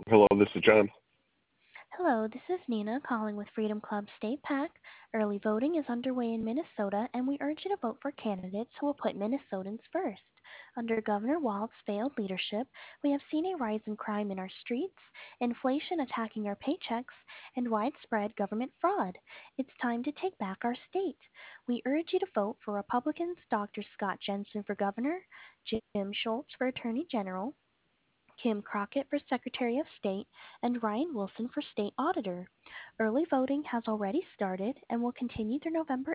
Hello, this is John. Hello, this is Nina calling with Freedom Club State PAC. Early voting is underway in Minnesota, and we urge you to vote for candidates who will put Minnesotans first. Under Governor Walz's failed leadership, we have seen a rise in crime in our streets, inflation attacking our paychecks, and widespread government fraud. It's time to take back our state. We urge you to vote for Republicans Dr. Scott Jensen for governor, Jim Schultz for attorney general, Kim Crockett for Secretary of State, and Ryan Wilson for State Auditor. Early voting has already started and will continue through November